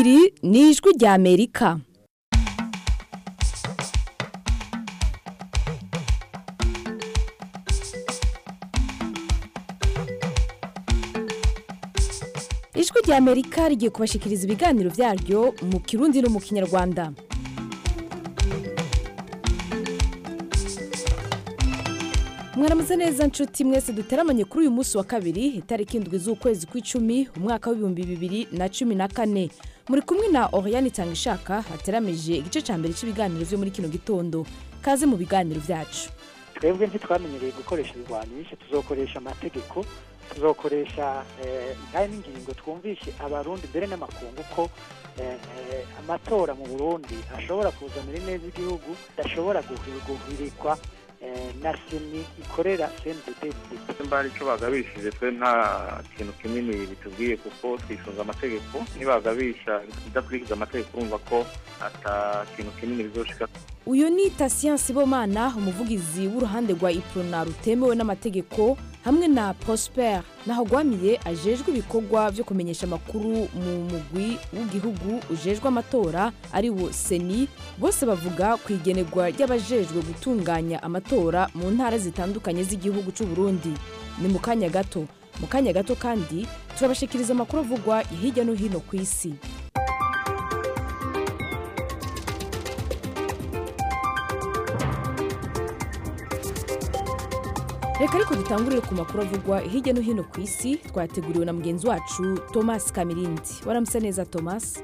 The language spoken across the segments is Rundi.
iri ni ijwi rya Amerika. Ijwi rya Amerika rigiye kubashikiriza ibiganiro vyaryo mu Kirundi no mu Kinyarwanda. Mwaramutse neza nshuti mwese duteramanye kuri uyu munsi wa kabiri itariki 7 z'ukwezi kw'icumi umwaka wa 2014. Muri kumwe na Oriane Tangishaka hateramije igice ca mbere cy'ibiganiro vyo muri kino gitondo. Kaze mu biganiro vyacu. Twebwe ntitwamenyereye gukoresha ibigwanisho, tuzokoresha amategeko, tuzokoresha n'ingingo twumvishe abarundi mbere n'amakungu ko amatora mu Burundi ashobora kuzanira neza igihugu, ashobora guhirikwa na seni ikorera CNDD. Mbari cyo bagabishije twe nta kintu kinini bitubwiye kuko twisunga amategeko, nibagabisha bidakurikiza amategeko urumva ko ata kintu kinini bizoshika. Uyu ni Tatien Sibomana, umuvugizi w'uruhande rwa Iprona rutemewe n'amategeko, hamwe na Prosper Nahogwamiye ajejwe ibikorwa byo kumenyesha amakuru mu mugwi w'igihugu ujejwe amatora ari wo Seni. Bose bavuga kwigenegwa ry'abajejwe gutunganya amatora mu ntara zitandukanye z'igihugu cy'u Burundi. Ni mu kanya gato kandi turabashikiriza amakuru avugwa hirya no hino ku isi. Reka ariko dutangurire ku makuru avugwa hirya no hino ku isi twateguriwe na mugenzi wacu Thomas Kamirindi. Waramutse neza Thomas?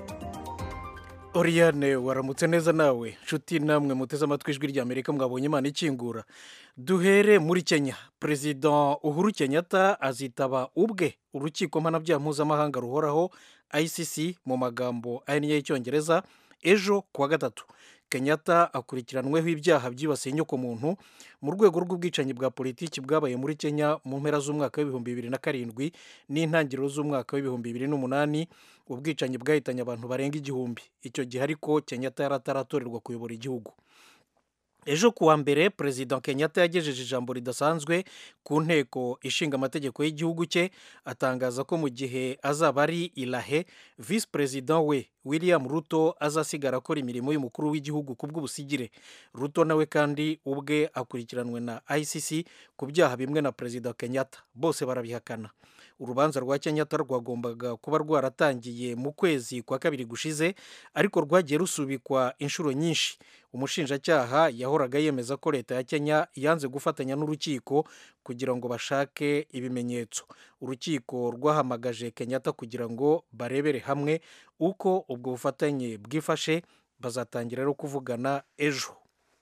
Oriane waramutse neza nawe nshuti namwe muteze amatwi ijwi rya Amerika mwabonye Imana ikingura. Duhere muri Kenya. President Uhuru Kenyatta azitaba ubwe urukiko mpanabyaha mpuzamahanga ruhoraho ICC mu magambo ahinnye y'Icyongereza ejo kuwa gatatu. Kenyatta akurikiranweho ibyaha byibasiye inyoko muntu mu rwego rw'ubwicanyi bwa politiki bwabaye muri Kenya mu mpera z'umwaka wa 2007 n'intangiriro z'umwaka wa 2008. Ubwicanyi bwahitanye abantu barenga 1,000. Icyo gihe ariko Kenyatta yarataratorerwa kuyobora igihugu. Ejo kuwa mbere President Kenyatta yagejeje ijambo ridasanzwe ku nteko ishinga amategeko y'igihugu cye, atangaza ko mu gihe azaba ari Ilahe, Vice President we William Ruto azasigara akora imirimo y'umukuru w'igihugu kubw'ubusigire. Ruto nawe kandi ubwe akurikiranwe na ICC ku byaha bimwe na President Kenyatta. Bose barabihakana. Urubanza rwa Kenyatta rwagombaga kuba rwaratangiye mu kwezi kwa kabiri gushize, ariko rwagiye rusubikwa inshuro nyinshi. Umushinjacyaha yahoraga yemeza ko leta ya Kenya yanze gufatanya n'urukiko kugira ngo bashake ibimenyetso. Urukiko rwahamagaje Kenyatta kugira ngo barebere hamwe uko ubwo bufatanye bwifashe. Bazatangira rero kuvugana ejo.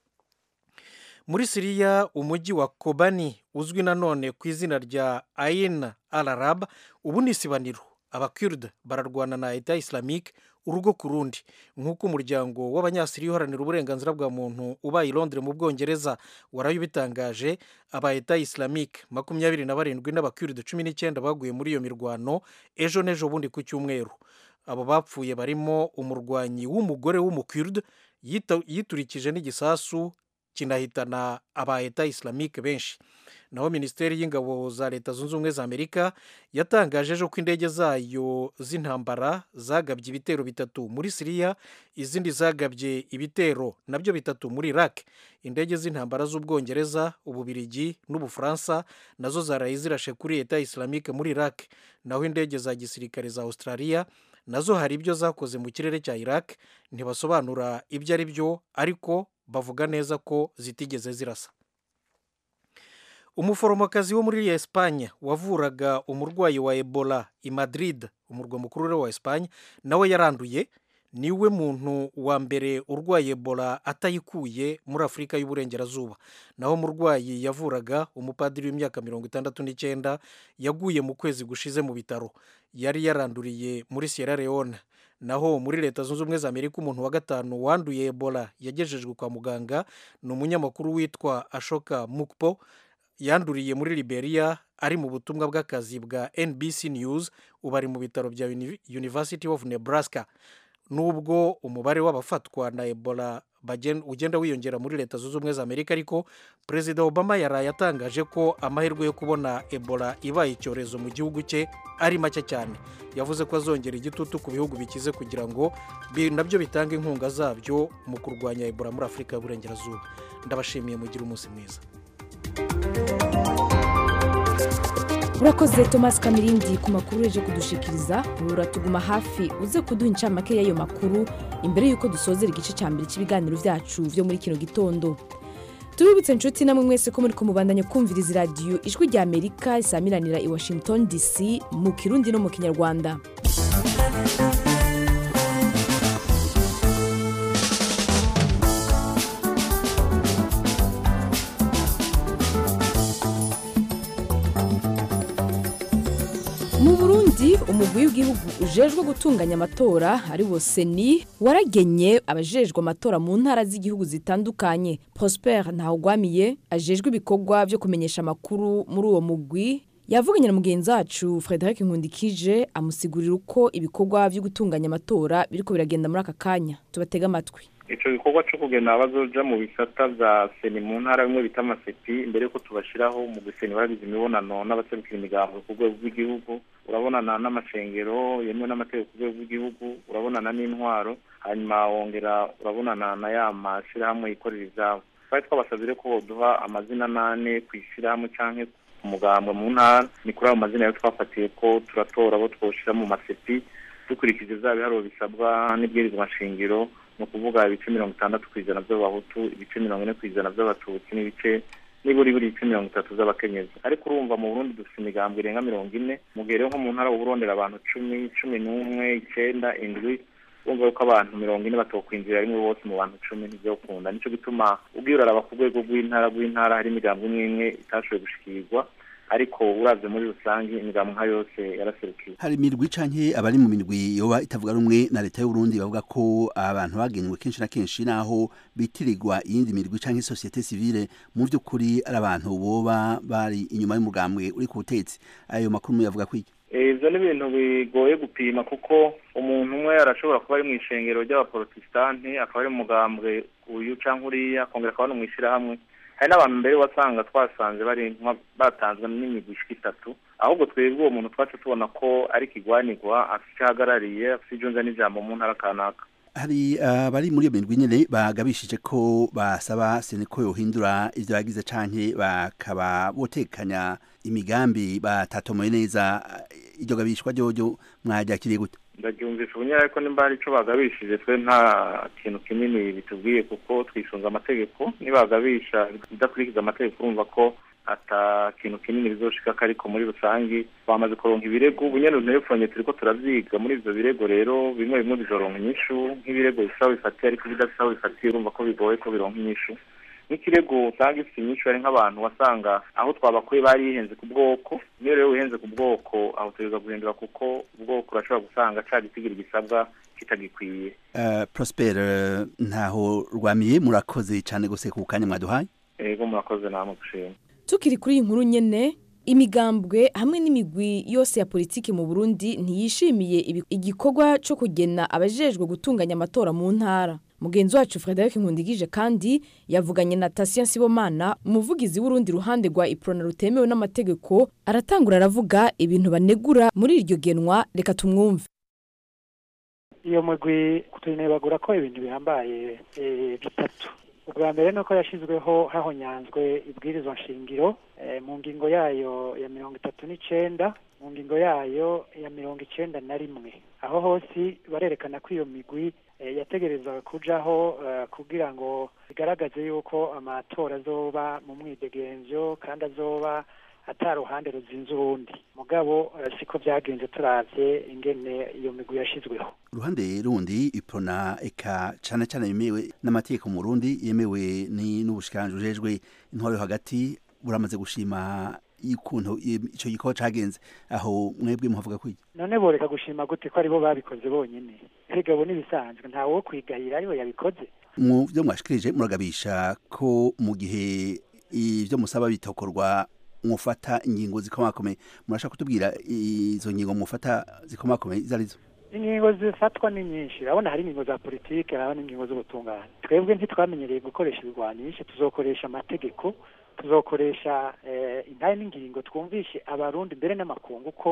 Muri Syria, umujyi wa Kobani uzwi nanone ku izina rya Ain al-Arab ubu ni isibaniro. Abakurd bararwana na Eta Islamique urugo ku rundi, nk'uko umuryango w'abanyasiriya uharanira uburenganzira bwa muntu ubaye i Londres mu Bwongereza warayo bitangaje. Aba Eta Islamique 27 n'abakurd 19 baguye muri iyo mirwano ejo n'ejo bundi ku cyumweru. Abo bapfuye barimo umurwanyi w'umugore w'umukurd yiturikije n'igisasu kinahitana aba Eta Islamique benshi. Naho Minisiteri y'Ingabo za Leta Zunze Ubumwe za Amerika yatangaje ejo ko indege zayo z'intambara zagabye ibitero 3 muri Syria, izindi zagabye ibitero nabyo 3 muri Iraq. Indege z'intambara z'Ubwongereza, Ububirigi n'Ubufaransa nazo zaraye zirashe kuri Eta Islamique muri Iraq. Naho indege za gisirikare za Australia nazo hari ibyo zakoze mu kirere cya Iraq. Ntibasobanura ibyo ari byo, ariko bavuga neza ko zitigeze zirasa. Umuforomokazi wo muri Espagne wavuraga umurwayi wa Ebola i Madrid, umurwa mukuru wa Espagne, nawe yaranduye. Niwe muntu wa mbere urwaye Ebola atayikuye muri Afurika y'Uburengerazuba. Naho umurwayi yavuraga, umupadiri w'imyaka 69, yaguye mu kwezi gushize mu bitaro. Yari yaranduriye muri Sierra Leone. Naho muri Leta Zunze Ubumwe za Amerika umuntu wa 5 wanduye Ebola yagejejwe kwa muganga ni umunyamakuru witwa Ashoka Mukpo. Yanduriye muri Liberia ari mu butumwa bw'akazi bwa NBC News, ubari mu bitaro bya University of Nebraska. nubwo umubare w'abafatwa na ebola ugenda wiyongera muri leta zunze ubumwe za amerika, ariko perezida obama yaraye atangaje ko amahirwe yo kubona ebola ibaye icyorezo mu gihugu cye ari make cyane. yavuze ko azongera igitutu ku bihugu bikize kugira ngo nabyo bitange inkunga zabyo mu kurwanya ebola muri afurika y'uburengerazuba. ndabashimiye, mugire umunsi mwiza. urakoze Thomas Kamirindi ku makuru yeje kudushikiriza. uratuguma hafi uze kuduha incamake y'ayo makuru imbere y'uko dusozera igice cya mbere cy'ibiganiro byacu byo muri kino gitondo. tubibutse inshuti namwe mwese ko muri kumubandanya kumviriza radiyo ijwi rya amerika isamiranira i Washington DC mu kirundi no mu kinyarwanda. mu Burundi umugwi w'igihugu ujejwe gutunganya amatora ari wo seni waragenye abajejwe amatora mu ntara z'igihugu zitandukanye. Prosper Ntahogwamiye ajejwe ibikorwa byo kumenyesha amakuru muri uwo mugwi yavuganye na mugenzi wacu Frederic Nkundikije amusigurira uko ibikorwa byo gutunganya amatora biriko biragenda muri aka kanya. tubatega amatwi. Ico gikorwa cyo kugena abazoja mu bisata vya seni mu ntara bimwe bita amasepi imbere ko tubashiraho mu guseni baragize imibonano n'abaserukira imigambo ku rwego rw'igihugu, urabonana n'amashengero yemwe n'amategeko ku rwego rw'igihugu, urabonana n'intwaro, hanyuma wongera urabonana na ya mashirahamwe yikorera ivyabo. Twari twabasabire ko duha amazina 8 kwishirahamwe canke ku mugambwe mu ntara, ni kuri ayo mazina yo twafatiye ko turatora abo twoshira mu masepi dukurikije vya biharuro bisabwa n'ibwirizwa nshingiro, no kuvuga ibice 60% by'abahutu, ibice 40% by'abatutsi, n'ibice niburi 30% z'abakenyezi. Ariko urumva mu Burundi dufite imigambwe irenga 40, mugere nko mu ntara uburondera abantu 10, 11, 9, 7, urumva ko abantu 40 batokwinjira rimwe bose mu bantu 10 n'ibyo kunda. Nico gituma ubwira araba ku rwego rw'intara hari imigambwe imwe itashoboye gushikirwa, ariko uravye muri rusangi imigambo nka yose yaraserukiye. Hari mirwi canke abari mu mirwi yoba itavuga rumwe na leta y'u Burundi bavuga ko abantu bagenywe kenshi na kenshi naho bitirirwa iyindi mirwi canke societe civile mu by'ukuri ari abantu boba bari inyuma y'umugambwe uri ku butetsi. Ayo makuru yavuga kwiki? Ivyo ni ibintu bigoye gupima kuko umuntu umwe arashobora kuba ari mu ishengero ry'abaprotestante akaba ari umugambwe uyu canke uriya akongera akaba no mwishirahamwe. Hari n'abantu mbere wasanga twasanze bari batanzwe n'imigwi 3, ahubwo twebwe uwo muntu twacu tubona ko ari kigwanirwa afishagarariye afisijunza n'ijambo mu ntara kanaka. Hari bari muri iyo mirwi nyene bagabishije ko basaba seneko yohindura ivyo bagize canke bakaba botekanya imigambi batatomoye neza. Iryo gabishwa ryo mwajakiriye gute? Ndagyumvise ubunyara ariko nimba ari ico bagabishije twe nta kintu kinini bitubwiye kuko twisunga amategeko. Nibagabisha bidakurikiza amategeko urumva ko ata kintu kinini bizoshika, ariko muri rusangi bamaze kuronka ibirego ubunyene n'efonye turiko turavyiga muri ivyo birego. Rero bimwe bijoronka inyishu nk'ibirego bisaba bifatiye, ariko bidasaba bifatiye urumva ko bigoye ko bironka inyishu. N'ikirego usanga ifite inyishu ari nk'abantu wasanga aho twabakuye bari yihenze ku bwoko. Niyo rero wihenze ku bwoko aho tuza guhindura kuko ubwoko urashobora gusanga cagitigira gisabwa kitagikwiye. Prosper Ntahogwamiye murakoze cyane gose ku kanya mwaduhaye. Ego murakoze namwe gushima. Tukiri kuri iyi nkuru nyene, imigambwe hamwe n'imigwi yose ya politiki mu Burundi ntiyishimiye igikorwa cyo kugena abajejwe gutunganya amatora mu ntara. Mugenzi wacu Frederic Nkundikije kandi yavuganye na Tatien Sibomana, umuvugizi w'urundi ruhande rwa Iprona rutemewe n'amategeko, aratangura aravuga ibintu banegura muri iryo genwa. Reka tumwumve. Iyo mugwi kutunebagura ko ibintu bihambaye bitatu. Ubwa mbere nuko yashizweho hahonyanzwe ibwirizwa nshingiro mu ngingo yayo ya 39, mu ngingo yayo ya 91. Aho hose barerekana ko iyo migwi yategerezwa kujaho kugira ngo bigaragaze yuko amatora azoba mu mwidegenzo kandi azoba ataruhande ruzinze urundi. Mugabo siko byagenze turavye ingene iyo migwi yashizweho. Uruhande rundi Iprona eka cyane yemewe n'amategeko mu Burundi, yemewe ni n'ubushikanje ujejwe intwaro hagati, buramaze gushima ikuntu ico gikorwa cagenze. Aho mwebwe muhavuga kwiki? None boreka gushima gute ko aribo babikoze bonyene? Erega ni bisanzwe ntawe wo kwigayira aribo yabikoze. Mu byo mwashikirije muragabisha ko mu gihe ivyo musaba bitokorwa mufata ingingo zikomakomeye. Murashaka kutubwira izo ngingo mufata zikomakomeye izarizo? ingingo zifatwa ni nyinshi, urabona hari ingingo za politike, hari ingingo z'ubutungane. Twebwe ntitwamenyereye gukoresha ibigwanisho, tuzokoresha amategeko, tuzokoresha intare n'ingingo twumvishe abarundi mbere n'amakungu ko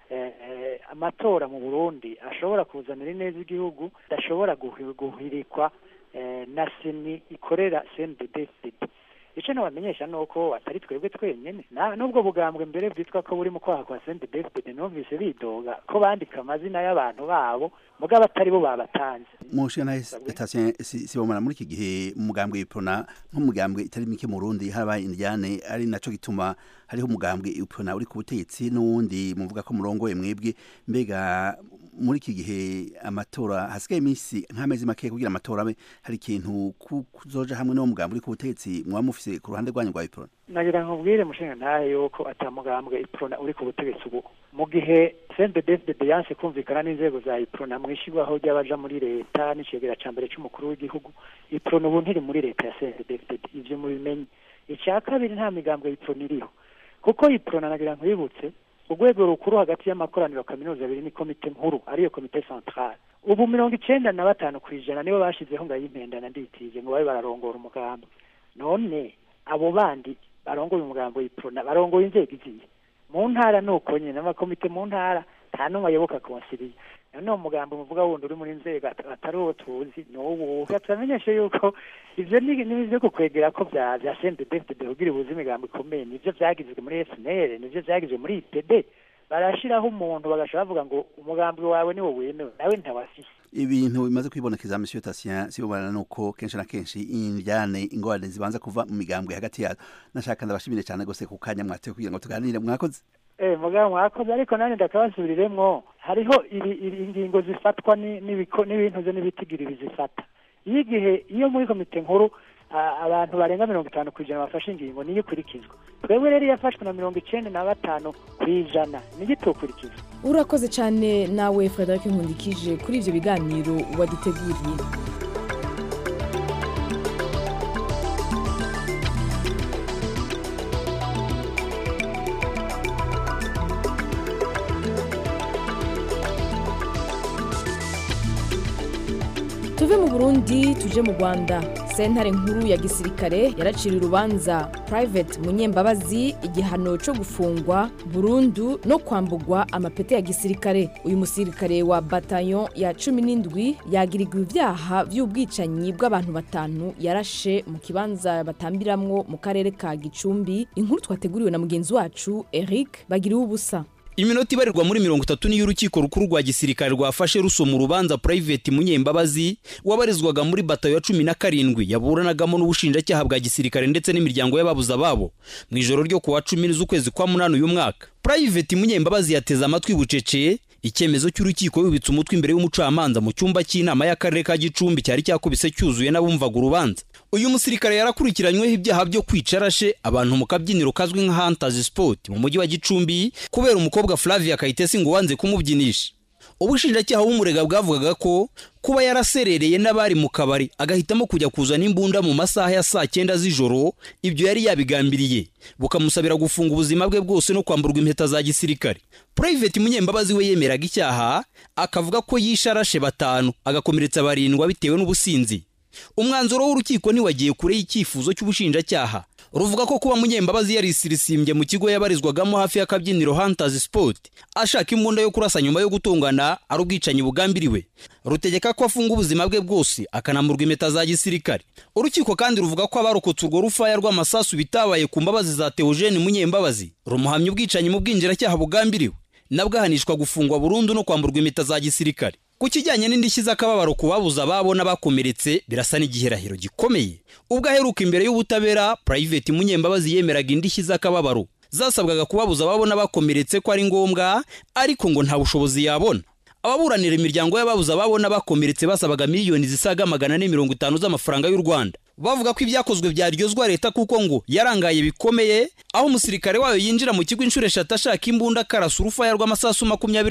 amatora mu Burundi ashobora kuzanira ineza igihugu, adashobora guhirikwa na seni ikorera CNDD-FDD. Icyo nabamenyesha nuko atari twebwe twenyene, nubwo bugambwe mbere bwitwa ko buri mu kwaha kwa CNDD-FDD numvise bidoga ko bandika amazina y'abantu babo mugabo atari bo babatanze. Mushana station Sibomana muri iki gihe umugambwe Iprona nk'umugambwe itari mike mu Burundi haba indiane, ari naco gituma hariho umugambwe Iprona uri ku butegetsi n'uwundi muvuga ko murongoye mwebwe. Mbega muri iki gihe amatora hasigaye iminsi nk'amezi make kugira amatora abe, hari ikintu kuzoja hamwe no mugambwe uri ku butegetsi mwa mufise ku ruhande rwanyu rwa Iprona? Nagira nkubwire mushinga ntahe yuko atamugambwe Iprona uri ku butegetsi ubu, mu gihe CNDD-FDD yanse kumvikana n'inzego za Iprona mwishigwaho ry'abaja muri leta n'icegera ca mbere c'umukuru w'igihugu, Iprona ubu ntiri muri leta ya CNDD-FDD, ivyo mubimenye. Icya kabiri nta migambwe Iprona iriho, kuko Iprona nagira nkwibutse urwego rukuru hagati y'amakoraniro kaminuza abiri ni komite nkuru ariyo komite centrale. Ubu 95% nibo bashizeho ngo yimpendana nditije ngo babe bararongora umugambo. None abo bandi barongoye umugambo Iprona barongoye inzego iziye mu ntara nuko nyine n'amakomite mu ntara nta numwe ayoboka konsiliya. None umugambo muvuga wundi uri muri nzego atari uwo tuzi n'ubu. Twamenyeshe yuko ivyo n'ibyo kukwegera ko bya CNDD-FDD kugira ubuzi imigambo ikomeye nivyo vyagizwe muri FNL, nivyo vyagizwe muri IPD. Barashiraho umuntu bagashaka bavuga ngo umugambi wawe niwo wemewe nawe ntawafise. Ibintu bimaze kwibonekeza Monsieur Tatien Sibomana nuko kenshi na kenshi indyane ingorane zibanza kuva mu migambwe hagati yazo. Nashaka ndabashimire cyane gose ku kanya mwateye kugira ngo tuganire. Mwakoze mugabo mwakoze, ariko nane ndakabasubiriremwo hariho ingingo zifatwa n'ibintu ze n'ibitigiri bizifata. Iyo muri komite nkuru abantu barenga 50% bafashe ingingo niyo kurikizwa. Twebwe rero yafashwe na 95% niyo tukurikizwa. Urakoze cyane nawe Frederic Nkundikije kuri ivyo biganiro waduteguriye. Tuve mu Burundi tuje mu Rwanda. Sentare nkuru ya gisirikare yaracira urubanza Private Munyembabazi igihano cyo gufungwa burundu no kwambugwa amapete ya gisirikare. Uyu musirikare wa bataillon ya 17 yagirirwa ibyaha by'ubwicanyi bw'abantu batanu yarashe mu kibanza batambiramwo mu karere ka Gicumbi. Inkuru twateguriwe na mugenzi wacu Eric Bagiriwe ubusa. Iminota ibarirwa muri 30 niyo urukiko rukuru rwa gisirikare rwafashe rusoma urubanza Private Munyembabazi wabarizwaga muri batayo ya 17 yaburanagamo n'ubushinjacyaha bwa gisirikare ndetse n'imiryango y'ababuza babo mu ijoro ryo kuwa 10 z'ukwezi kwa 8 uyu mwaka. Private Munyembabazi yateze amatwi bucece icyemezo cy'urukiko yubitse umutwe imbere y'umucamanza mu cyumba cy'inama y'akarere ka Gicumbi cyari cyakubise cyuzuye n'abumvaga urubanza. Uyu musirikare yarakurikiranyweho ibyaha byo kwicarashe abantu mu kabyiniro kazwi nka Hunters Sport mu mujyi wa Gicumbi kubera umukobwa Flavia Kayitesi ngo wanze kumubyinisha. Ubushinjacyaha bw'umurega bwavugaga ko kuba yaraserereye n'abari mu kabari agahitamo kujya kuzana imbunda mu masaha ya 9 z'ijoro, ibyo yari yabigambiriye bukamusabira gufunga ubuzima bwe bwose no kwamburwa impeta za gisirikare. Private Munyembabazi we yemeraga icyaha akavuga ko yisharashe batanu agakomeretsa barindwa bitewe n'ubusinzi. Umwanzuro w'urukiko niwagiye kure y'icyifuzo cy'ubushinjacyaha ruvuga ko kuba Munyembabazi yarisirisimbye mu kigo yabarizwagamo hafi y'akabyiniro Hunters Sport ashaka imbunda yo kurasa nyuma yo gutungana ari ubwicanyi bugambiriwe. Rutegeka ko afunga ubuzima bwe bwose akanamurwa impeta za gisirikare. Urukiko kandi ruvuga ko abarokotse urwo rufaya rw'amasasu bitabaye ku mbabazi za Theogene Munyembabazi rumuhamya ubwicanyi mu bwinjiracyaha bugambiriwe nabwo ahanishwa gufungwa burundu no kwamburwa impeta za gisirikare. Ku kijyanye n'indishyi z'akababaro ku babuza babo n'abakomeretse birasa n'igihirahiro gikomeye. Ubwo aheruka imbere y'ubutabera Private Munyembabazi yemeraga indishyi z'akababaro zasabwaga kubabuza babo n'abakomeretse ko ari ngombwa ariko ngo nta bushobozi yabona. Ababuranira imiryango y'ababuza babo n'abakomeretse basabaga miliyoni zisaga 450 z'amafaranga y'u Rwanda. Bavuga ko ibyakozwe byaryozwa leta kuko ngo yarangaye bikomeye aho umusirikare wayo yinjira mu kigo inshuro 3 ashaka imbunda karasa urufaya rw'amasasu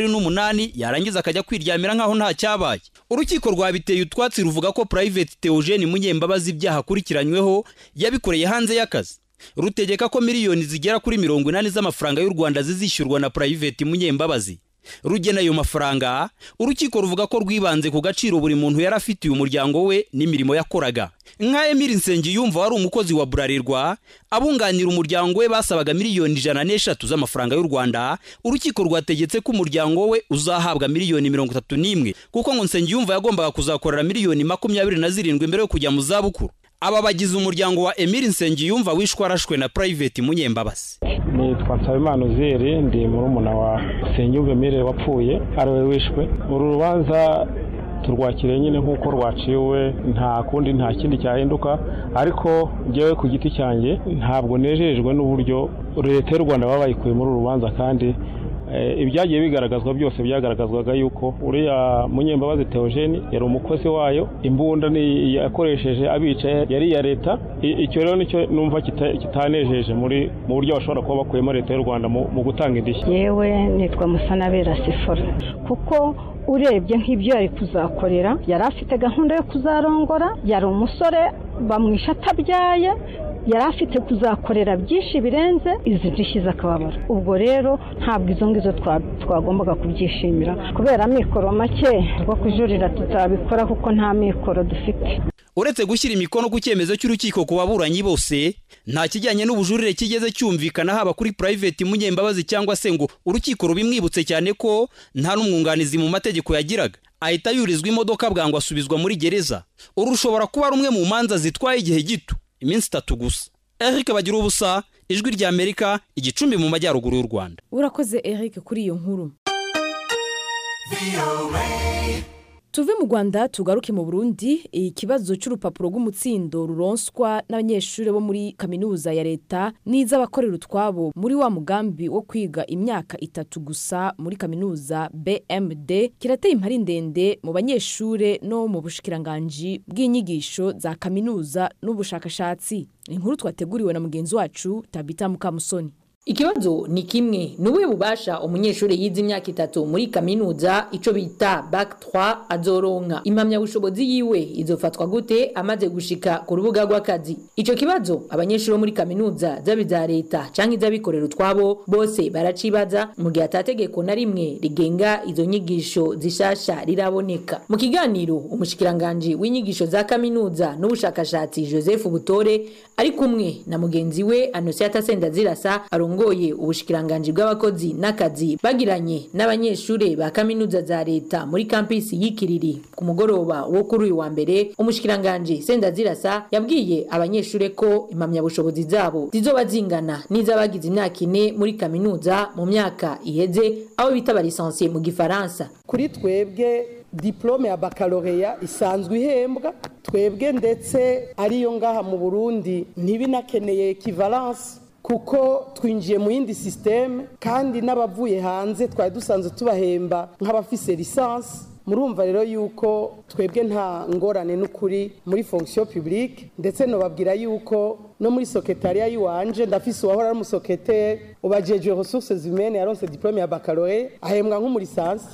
28 yarangiza akajya kwiryamira nkaho nta cyabaye. Urukiko rwabiteye utwatsi ruvuga ko Private Theogene Munyembabazi ibyaha akurikiranyweho yabikoreye hanze y'akazi. Rutegeka ko miliyoni zigera kuri 80 z'amafaranga y'u Rwanda zizishyurwa na Private Munyembabazi. rugena ayo mafaranga urukiko ruvuga ko rwibanze ku gaciro buri muntu yari afitiye umuryango we n'imirimo yakoraga. Nka Emile Nsengiyumva wari umukozi wa Bralirwa abunganira umuryango we basabaga miliyoni 103 z'amafaranga y'u Rwanda, urukiko rwategetse ko umuryango we uzahabwa miliyoni 31 kuko ngo Nsengiyumva yagombaga kuzakorera miliyoni 27 mbere yo kujya mu zabukuru. Aba bagize umuryango wa Emile Nsengiyumva wishwe arashwe na Private Munyembabazi. Nitwa Nsabimana Uzeri, ndi murumuna wa Nsengiyumva Emile wapfuye ariwe wishwe. Uru rubanza turwakiriye nyine nk'uko rwaciwe, nta kundi nta kindi cyahinduka, ariko njyewe ku giti cyanjye ntabwo nejejwe n'uburyo leta y'u Rwanda babayikuye muri uru rubanza, kandi ibyagiye bigaragazwa byose byagaragazwaga yuko uriya Munyembabazi Theogene yari umukozi wayo, imbunda ni yakoresheje abica yari ya leta. Icyo rero nicyo numva kitanejeje mu buryo bashobora kuba bakuyemo leta y'u Rwanda mu gutanga indishyi. Yewe nitwa Musanabera Sifora, kuko urebye nk'ibyo yari kuzakorera, yari afite gahunda yo kuzarongora, yari umusore bamwisha atabyaye, yari afite kuzakorera byinshi birenze izi ndishyi z'akababaro. Ubwo rero ntabwo izo ngizo twagombaga kubyishimira, kubera amikoro make rwo kujurira tutabikora kuko nta mikoro dufite. Uretse gushyira imikono ku cyemezo cy'urukiko ku baburanyi bose, nta kijyanye n'ubujurire kigeze cyumvikana haba kuri Private Munyembabazi cyangwa se ngo urukiko rubimwibutse, cyane ko nta n'umwunganizi mu mategeko yagiraga. Ahita yurizwa imodoka bwangu asubizwa muri gereza. Uru rushobora kuba rumwe mu manza zitwaye igihe gito, iminsi 3 gusa. Eric Bagirubusa, Ijwi rya Amerika, Igicumbi mu majyaruguru y'u Rwanda. Urakoze Eric kuri iyo nkuru. Tuve mu Rwanda tugaruke mu Burundi. Ikibazo cy'urupapuro rw'umutsindo ruronswa n'abanyeshuri bo muri kaminuza ya leta n'iz'abakorera utwabo muri wa mugambi wo kwiga imyaka 3 gusa muri kaminuza BMD kirateye impari ndende mu banyeshuri no mu bushikiranganji bw'inyigisho za kaminuza n'ubushakashatsi. Inkuru twateguriwe na mugenzi wacu Tabita Mukamusoni. Ikibazo ni kimwe nuwe bubasha umunyeshuri yize imyaka 3 muri kaminuza ico bita bac 3 azoronka. Impamya bushobozi yiwe izofatwa gute amaze gushika ku rubuga rw'akazi. Ico kibazo abanyeshuri muri kaminuza zabiza leta canke zabikorera utwabo bose baracibaza mu gihe atategeko na rimwe rigenga izo nyigisho zishasha riraboneka. Mu kiganiro umushikiranganje w'inyigisho za kaminuza n'ubushakashatsi Joseph Butore ari kumwe na mugenzi we Anosiata Sendazirasa ngoye ubushikiranganje bw'abakozi n'akazi bagiranye n'abanyeshure ba kaminuza za leta muri campus y'Ikiriri ku mugoroba wo kuri uyu wa mbere, umushikiranganje Sendazirasa yabwiye abanyeshure ko impamya bushobozi zabo zizoba zingana n'izabagize imyaka 4 muri kaminuza mu myaka iheze, aho bita licencié mu Gifaransa. Kuri twebwe diplome ya baccalaureat isanzwe ihembwa, twebwe ndetse ariyo ngaha mu Burundi ntibinakeneye equivalence kuko twinjiye mu yindi systeme, kandi n'abavuye hanze twari dusanzwe tubahemba nk'abafise licence. Murumva rero yuko twebwe nta ngorane n'ukuri muri fonction publique, ndetse no babwira yuko no muri secretariat yiwanje ndafise uwahora ari umusecrétaire ubajeje ressources humaines yaronse diplome ya baccalaureat ahembwa nk'umuri licence.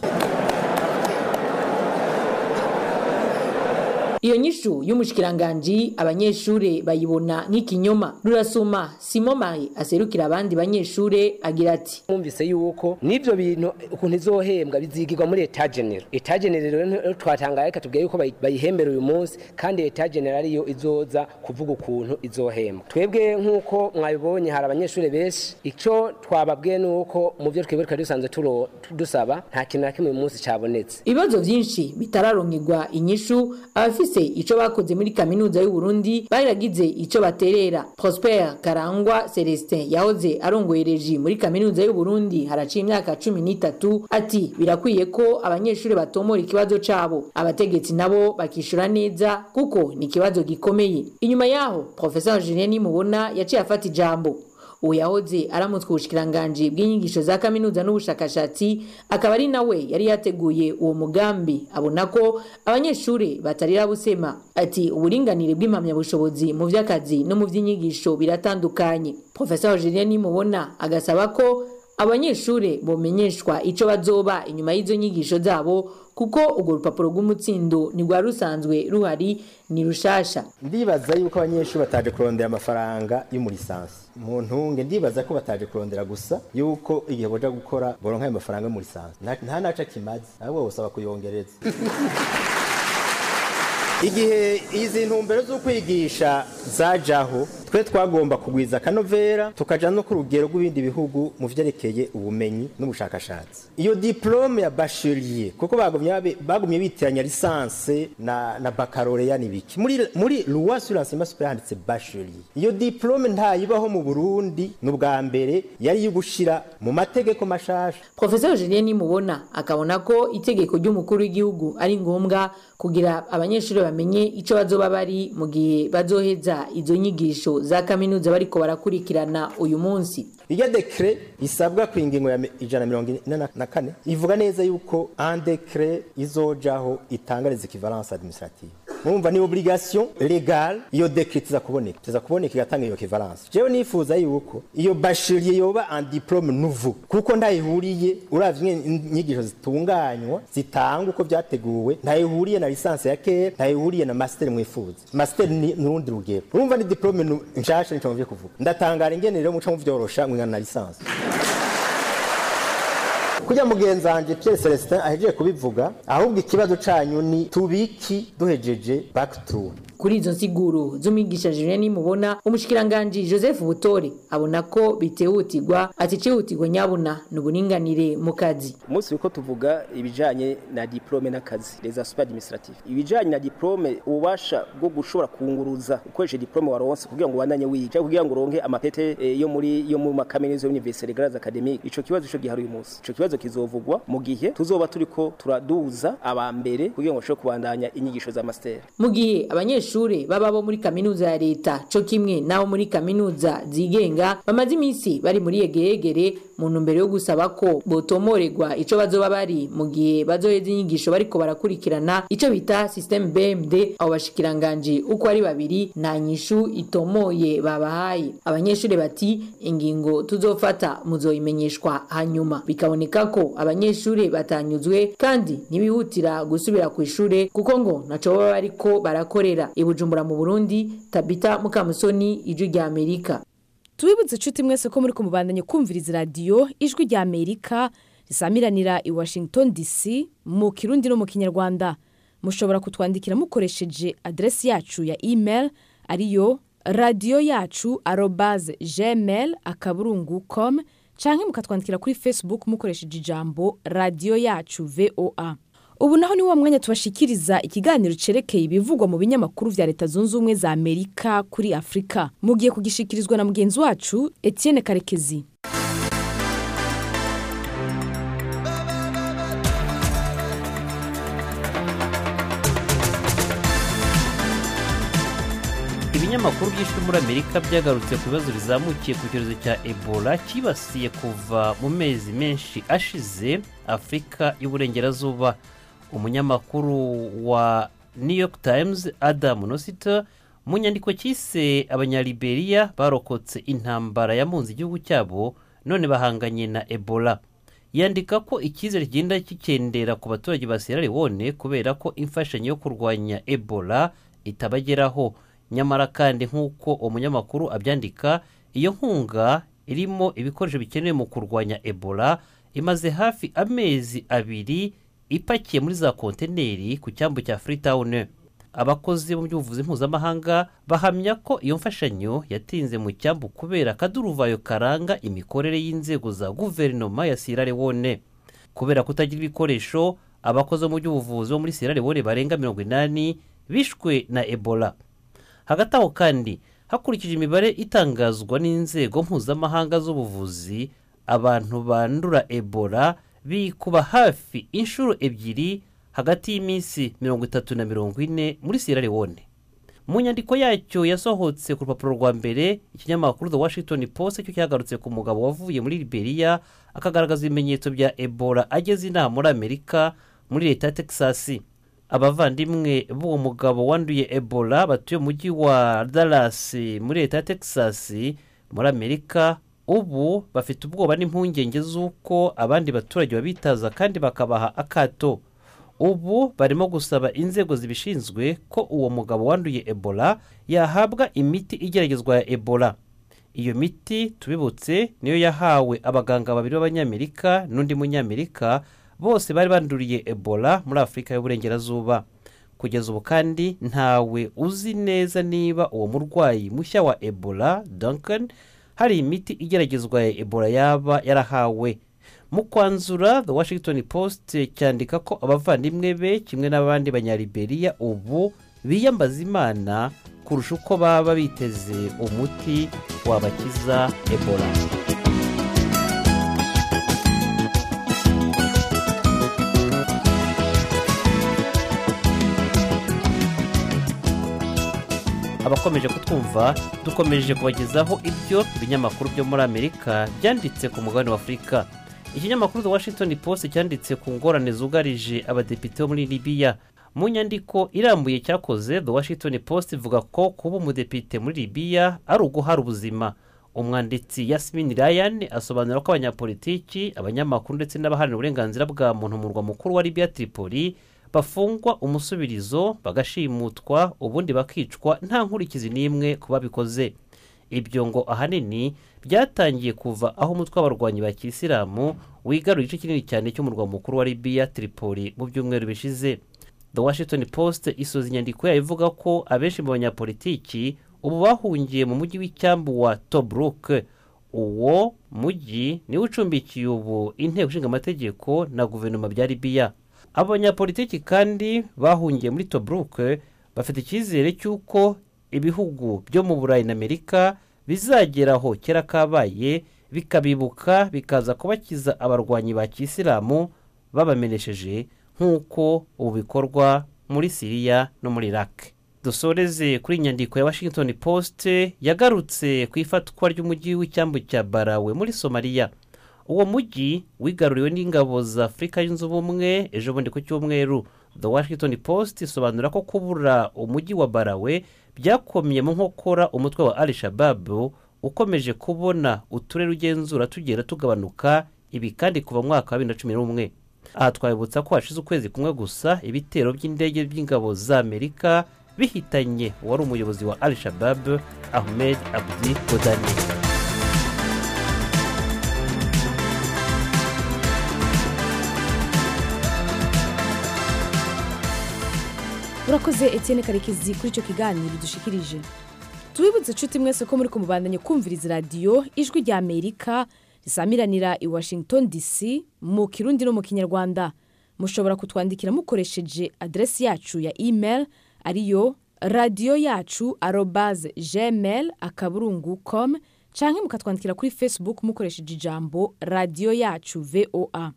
Iyo nyishu y'umushikiranganje abanyeshure bayibona nk'ikinyoma. Rurasuma Simon Marie aserukira abandi banyeshure agira ati: Mwumvise yuko nivyo bintu ukuntu izohembwa bizigirwa muri etat general. Etat general rero twatangaye katubwiye yuko bayihembera uyu munsi, kandi etat general ariyo izoza kuvuga ukuntu izohembwa. Twebwe nkuko mwabibonye hari abanyeshure benshi, ico twababwiye nuko mu byo twebwe dusanzwe dusaba nta kintu na kimwe uyu munsi cyabonetse. Ibibazo byinshi bitararonkirwa inyishu abafise ico bakoze muri kaminuza y'u Burundi baragize ico baterera. Prosper Karangwa Celestin yahoze arongoye reji muri kaminuza y'u Burundi haraciye imyaka 13 ati birakwiye ko abanyeshuri batomora ikibazo cabo, abategetsi nabo bakishura neza kuko ni kibazo gikomeye. Inyuma yaho Professor Julien Nimubona yaciye afata ijambo. Uyahoze aramutswe ubushikiranganje bw'inyigisho za kaminuza n'ubushakashatsi, akaba ari nawe yari yateguye uwo mugambi, abona ko abanyeshure batarira busema. Ati uburinganire bw'impamya bushobozi mu vy'akazi no mu vy'inyigisho biratandukanye. Professor Julien Nimubona agasaba ko abanyeshure bomenyeshwa ico bazoba inyuma y'izo nyigisho zabo kuko urwo rupapuro rw'umutsindo nirwa rusanzwe ruhari ni rushasha. Ndibaza yuko abanyeshuri bataje kurondera amafaranga yo muri lisansi mu ntunge, ndibaza ko bataje kurondera gusa yuko igihe boja gukora boronka ayo mafaranga yo muri lisansi nta naca kimaze ahubwo bosaba kuyongereza. Igihe izi ntumbero zo kwigisha zajaho twe twagomba kugwiza akanovera tukaja no ku rugero rw'ibindi bihugu mu vyerekeye ubumenyi n'ubushakashatsi. Iyo diplome ya bachelier kuko bagumye bitiranya lisanse na baccalauréat nibiki muri loi sur l'enseignement supérieur handitse bachelier. Iyo diplome ntayibaho mu Burundi n'ubwa mbere yari yugushira mu mategeko mashasha. Professeur Julien Nimubona akabona ko itegeko ry'umukuru w'igihugu ari ngombwa kugira abanyeshuri bamenye ico bazoba bari mu gihe bazoheza izo nyigisho za kaminuza bariko barakurikirana uyu munsi. Iyo decret isabwa ku ingingo ya 144 ivuga neza yuko un decret izojaho itangariza equivalence administrative. Mumva ni obligation légale iyo decret tiza kuboneka igatanga iyo equivalence. Jewe nifuza yuko iyo bachelier yoba un diplôme nouveau kuko ndayihuriye uravye inyigisho zitunganywa zitanga uko byateguwe ntayihuriye na licence ya kera ntayihuriye na master mwifuza. Master ni nurundi rugero. Urumva ni diplôme nshasha nico mvye kuvuga. Ndatangara ingene rero muco muvyorosha na lisansi. Kujya mugenzanje Pierre Celestin ahejeje kubivuga ahubwo ikibazo canyu ni tubiki duhejeje back through. Kuri izo nsiguro z'umwigisha Julien Nimubona umushikiranganje Joseph Butore abona ko bitehutirwa aticehutirwa nyabuna n'uburinganire mu kazi. Umunsi uko tuvuga ibijanye na diplome n'akazi les aspects administratifs. Ibijanye na diplome ubasha bwo gushobora kunguruza ukoresha diplome waronse kugira ngo wandanye wiga kugira ngo uronke amapete yo mu makaminuza y'université les grandes académiques. Ico kibazo cyo gihari uyu munsi. Ico kibazo kizovugwa mu gihe tuzoba turiko turaduza abambere kugira ngo bashobore kubandanya inyigisho za master. Mu gihe abanyeshure baba bo muri kaminuza ya leta co kimwe naho muri kaminuza zigenga bamaze iminsi bari muri yegeyegere mu ntumbero yo gusaba ko botomorerwa ico bazoba bari mu gihe bazoheza inyigisho bariko barakurikirana ico bita system BMD. Abo bashikiranganje uko ari babiri nta nyishu itomoye babahaye. Abanyeshure bati ingingo tuzofata muzoyimenyeshwa hanyuma. Bikaboneka ko abanyeshure batanyuzwe kandi ntibihutira gusubira ku ishure kuko ngo naco baba bariko barakorera. Bujumbura mu Burundi, Tabita Mukamusoni, Ijwi rya Amerika. Tubibutse cuti mwese ko muri ko mubandanye kumviriza radio Ijwi rya Amerika risamiranira i Washington DC mu Kirundi no mu Kinyarwanda. Mushobora kutwandikira mukoresheje adresi yacu ya email ariyo radioyacu@gmail.com canke mukatwandikira kuri Facebook mukoresheje ijambo radio yacu VOA. Ubu naho ni wa mwanya tubashikiriza ikiganiro cerekeye ibivugwa mu binyamakuru vya Leta Zunze Ubumwe za Amerika kuri Afrika. Mugiye kugishikirizwa na mugenzi wacu Etienne Karekezi. Ibinyamakuru byinshi muri Amerika byagarutse ku bibazo bizamukiye ku cyorezo cya Ebola kibasiye kuva mu mezi menshi ashize Afrika y'Uburengerazuba. Umunyamakuru wa New York Times Adam Nosita mu nyandiko cyise abanyaliberia barokotse intambara yamunze igihugu cyabo none bahanganye na Ebola, yandika ko icyizere kigenda kikendera ku baturage ba Sierra Leone kubera ko imfashanyo yo kurwanya Ebola itabageraho. Nyamara kandi nk'uko umunyamakuru abyandika, iyo nkunga irimo ibikoresho bikenewe mu kurwanya Ebola imaze hafi amezi 2 ipakiye muri za konteneri ku cyambu cya Freetown. Abakozi mu by'ubuvuzi mpuzamahanga bahamya ko iyo mfashanyo yatinze mu cyambu kubera kaduruvayo karanga imikorere y'inzego za guverinoma ya Sierra Leone. Kubera kutagira ibikoresho, abakozi mu by'ubuvuzi bo muri Sierra Leone barenga 80 bishwe na Ebola. Hagati aho kandi hakurikije imibare itangazwa n'inzego mpuzamahanga z'ubuvuzi, abantu bandura Ebola bikuba hafi inshuro 2 hagati y'iminsi 30 na 40 muri Sierra Leone. Mu nyandiko yacyo yasohotse ku rupapuro rwa mbere, ikinyamakuru The Washington Post cyo cyagarutse ku mugabo wavuye muri Liberia akagaragaza ibimenyetso bya Ebola ageze inaha muri Amerika muri leta ya Texas. Abavandimwe b'uwo mugabo wanduye Ebola batuye mu mujyi wa Dallas muri leta ya Texas muri Amerika ubu bafite ubwoba n'impungenge z'uko abandi baturage babitaza kandi bakabaha akato. Ubu barimo gusaba inzego zibishinzwe ko uwo mugabo wanduye Ebola yahabwa imiti igeragezwa ya Ebola. Iyo miti tubibutse niyo yahawe abaganga babiri b'abanyamerika n'undi munyamerika, bose bari banduriye Ebola muri Afurika y'Uburengerazuba. Kugeza ubu kandi ntawe uzi neza niba uwo murwayi mushya wa Ebola Duncan hari imiti igeragezwa ya Ebola yaba yarahawe. Mu kwanzura, The Washington Post cyandika ko abavandimwe be kimwe n'abandi banyaliberia ubu biyambaza Imana kurusha uko baba biteze umuti wabakiza Ebola. Abakomeje kutwumva, dukomeje kubagezaho ibyo ibinyamakuru byo muri Amerika byanditse ku mugabane wa Afurika. Ikinyamakuru The Washington Post cyanditse ku ngorane zugarije abadepite bo muri Libya. Mu nyandiko irambuye cyakoze, The Washington Post ivuga ko kuba umudepite muri Libya ari uguhara ubuzima. Umwanditsi Yasmin Ryan asobanura ko abanyapolitiki, abanyamakuru ndetse n'abaharanira uburenganzira bwa muntu mu murwa mukuru wa Libya Tripoli bafungwa umusubirizo, bagashimutwa, ubundi bakicwa nta nkurikizi n'imwe kuba bikoze. Ibyo ngo ahanini byatangiye kuva aho umutwe w'abarwanyi ba Kisilamu wigaruye igice kinini cyane cy'umurwa mukuru wa Libya Tripoli mu byumweru bishize. The Washington Post isoza inyandiko yayo ivuga ko abenshi mu banyapolitiki ubu bahungiye mu mujyi w'icyambu wa Tobruk. Uwo mujyi niwo ucumbikiye ubu inteko ishinga amategeko na guverinoma bya Libya. Abanyapolitiki kandi bahungiye muri Tobruk bafite icyizere cy'uko ibihugu byo mu Burayi na Amerika bizageraho kera kabaye bikabibuka bikaza kubakiza abarwanyi ba Kisilamu babamenesheje nk'uko ubu bikorwa muri Syria no muri Iraq. Dusoreze kuri inyandiko ya Washington Post yagarutse ku ifatwa ry'umujyi w'icyambu cya Barawe muri Somalia. Uwo mujyi wigaruriwe n'ingabo za Afurika yunze ubumwe ejo bundi ku cyumweru. The Washington Post isobanura ko kubura umujyi wa Barawe byakomye mu nkokora umutwe wa Al-Shabaab ukomeje kubona uturere ugenzura tugera tugabanuka, ibi kandi kuva mu mwaka wa 2011. Aha twabibutsa ko hashize ukwezi kumwe gusa ibitero by'indege by'ingabo za Amerika bihitanye wari umuyobozi wa Al-Shabaab Ahmed Abdi Godani. Urakoze Etienne Karekezi kuri icyo kiganiro dushikirije. Tubibutse inshuti mwese ko muri kumubandanye kumviriza radio Ijwi rya Amerika risamiranira i Washington DC mu Kirundi no mu Kinyarwanda. Mushobora kutwandikira mukoresheje adresi yacu ya email ariyo radioyacu@gmail.com canke mukatwandikira kuri Facebook mukoresheje ijambo Radio Yacu VOA.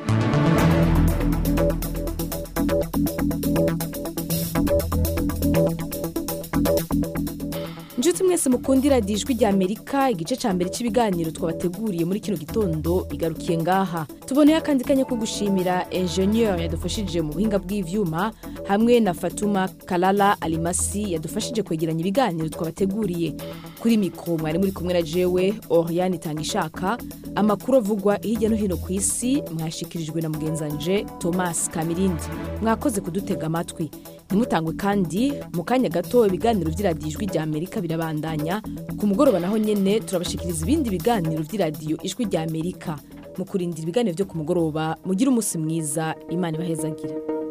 Njuti mwese mukundira Ijwi rya Amerika, igice ca mbere cy'ibiganiro twabateguriye muri kino gitondo igarukiye ngaha. Tuboneye akandi kanya ko gushimira engineer yadufashije mu buhinga bw'ivyuma hamwe na Fatuma Kalala Alimasi yadufashije kwegeranya ibiganiro twabateguriye. Kuri mikro mwari muri kumwe na jewe Oriane Tangishaka. Amakuru avugwa hirya no hino ku isi mwashikirijwe na mugenzanje Thomas Kamirindi. Mwakoze kudutega amatwi. Nimutangwe kandi mu kanya gato ibiganiro by'iradiyo Ijwi rya Amerika birabandanya. Ku mugoroba naho nyene turabashikiriza ibindi biganiro by'iradiyo Ijwi rya Amerika. Mu kurindira ibiganiro byo ku mugoroba mugira umunsi mwiza, Imana ibahezagira.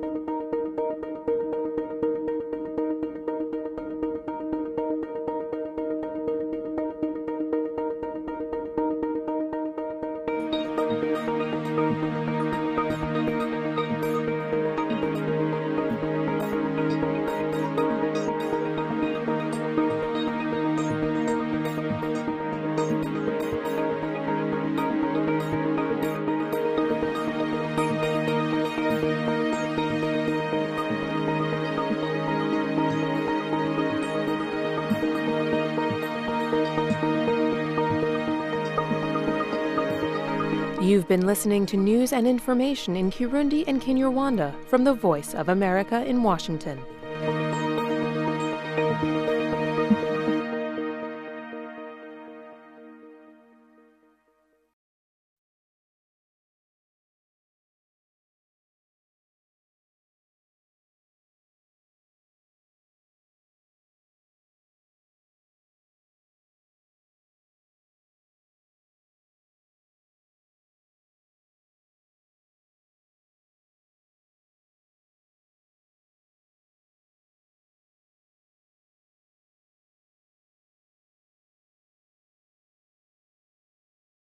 You've been listening to news and information in Kirundi and Kinyarwanda from the Voice of America in Washington.